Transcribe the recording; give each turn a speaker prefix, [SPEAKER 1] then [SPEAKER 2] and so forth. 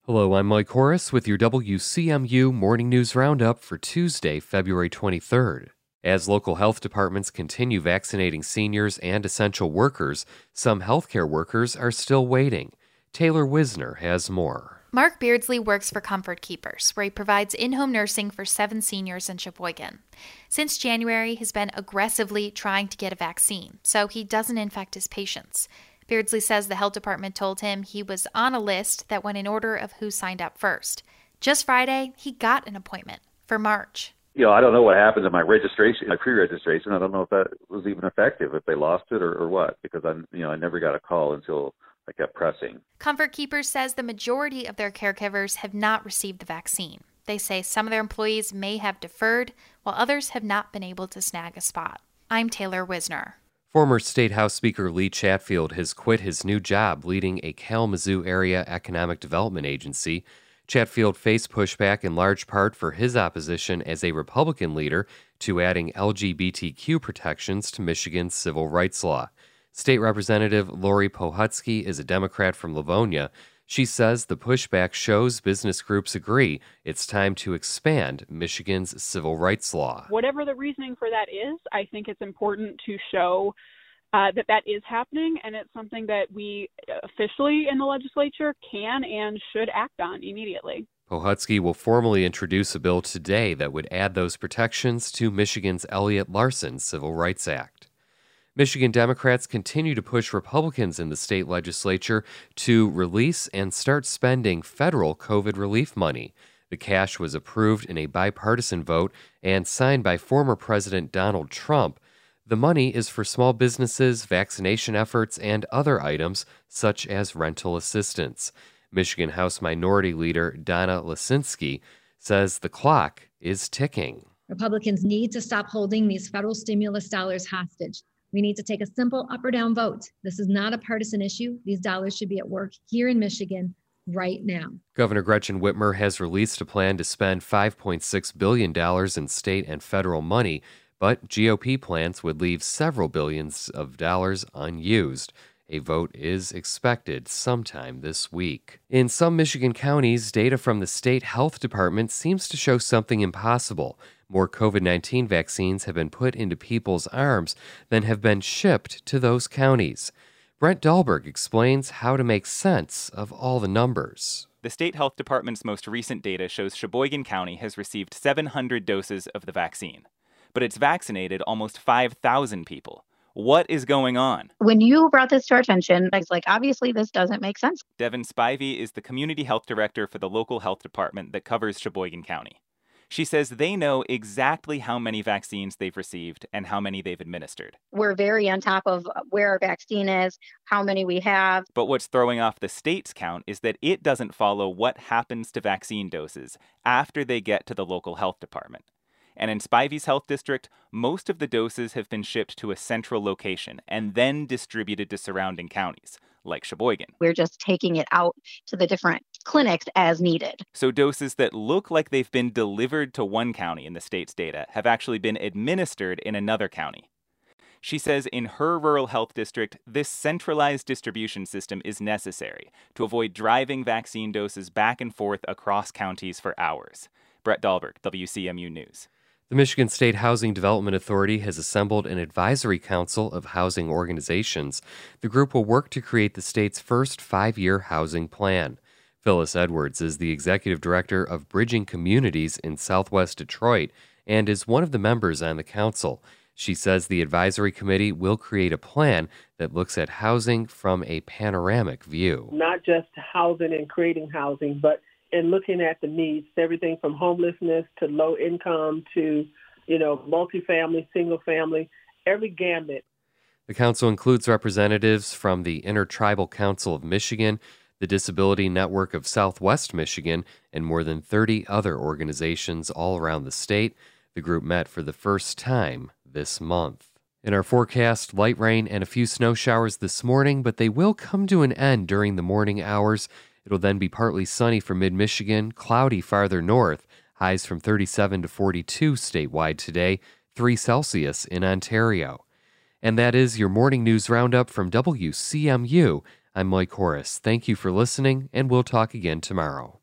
[SPEAKER 1] Hello, I'm Mike Horace with your WCMU Morning News Roundup for Tuesday, February 23rd. As local health departments continue vaccinating seniors and essential workers, some healthcare workers are still waiting. Taylor Wisner has more.
[SPEAKER 2] Mark Beardsley works for Comfort Keepers, where he provides in-home nursing for 7 seniors in Sheboygan. Since January, he's been aggressively trying to get a vaccine, so he doesn't infect his patients. Beardsley says the health department told him he was on a list that went in order of who signed up first. Just Friday, he got an appointment for March.
[SPEAKER 3] I don't know what happens in my registration, my pre-registration. I don't know if that was even effective, if they lost it or what, because I never got a call until I kept pressing.
[SPEAKER 2] Comfort Keepers says the majority of their caregivers have not received the vaccine. They say some of their employees may have deferred, while others have not been able to snag a spot. I'm Taylor Wisner.
[SPEAKER 1] Former State House Speaker Lee Chatfield has quit his new job leading a Kalamazoo area economic development agency. Chatfield faced pushback in large part for his opposition as a Republican leader to adding LGBTQ protections to Michigan's civil rights law. State Representative Lori Pohutsky is a Democrat from Livonia. She says the pushback shows business groups agree it's time to expand Michigan's civil rights law.
[SPEAKER 4] Whatever the reasoning for that is, I think it's important to show that is happening, and it's something that we officially in the legislature can and should act on immediately.
[SPEAKER 1] Pohutsky will formally introduce a bill today that would add those protections to Michigan's Elliott Larson Civil Rights Act. Michigan Democrats continue to push Republicans in the state legislature to release and start spending federal COVID relief money. The cash was approved in a bipartisan vote and signed by former President Donald Trump. The money is for small businesses, vaccination efforts, and other items such as rental assistance. Michigan House Minority Leader Donna Lisinski says the clock is ticking.
[SPEAKER 5] Republicans need to stop holding these federal stimulus dollars hostage. We need to take a simple up or down vote. This is not a partisan issue. These dollars should be at work here in Michigan right now.
[SPEAKER 1] Governor Gretchen Whitmer has released a plan to spend $5.6 billion in state and federal money, but GOP plans would leave several billions of dollars unused. A vote is expected sometime this week. In some Michigan counties, data from the state health department seems to show something impossible. More COVID-19 vaccines have been put into people's arms than have been shipped to those counties. Brent Dahlberg explains how to make sense of all the numbers.
[SPEAKER 6] The state health department's most recent data shows Sheboygan County has received 700 doses of the vaccine, but it's vaccinated almost 5,000 people. What is going on?
[SPEAKER 7] When you brought this to our attention, I was like, obviously this doesn't make sense.
[SPEAKER 6] Devin Spivey is the community health director for the local health department that covers Sheboygan County. She says they know exactly how many vaccines they've received and how many they've administered.
[SPEAKER 7] We're very on top of where our vaccine is, how many we have.
[SPEAKER 6] But what's throwing off the state's count is that it doesn't follow what happens to vaccine doses after they get to the local health department. And in Spivey's health district, most of the doses have been shipped to a central location and then distributed to surrounding counties, like Sheboygan.
[SPEAKER 7] We're just taking it out to the different clinics as needed.
[SPEAKER 6] So doses that look like they've been delivered to one county in the state's data have actually been administered in another county. She says in her rural health district, this centralized distribution system is necessary to avoid driving vaccine doses back and forth across counties for hours. Brett Dahlberg, WCMU News.
[SPEAKER 1] The Michigan State Housing Development Authority has assembled an advisory council of housing organizations. The group will work to create the state's first 5-year housing plan. Phyllis Edwards is the executive director of Bridging Communities in Southwest Detroit and is one of the members on the council. She says the advisory committee will create a plan that looks at housing from a panoramic view.
[SPEAKER 8] Not just housing and creating housing, but in looking at the needs, everything from homelessness to low income to, multifamily, single family, every gamut.
[SPEAKER 1] The council includes representatives from the Intertribal Council of Michigan, the Disability Network of Southwest Michigan, and more than 30 other organizations all around the state. The group met for the first time this month. In our forecast, light rain and a few snow showers this morning, but they will come to an end during the morning hours. It'll then be partly sunny for mid-Michigan, cloudy farther north, highs from 37 to 42 statewide today, 3 Celsius in Ontario. And that is your morning news roundup from WCMU. I'm Mike Horace. Thank you for listening, and we'll talk again tomorrow.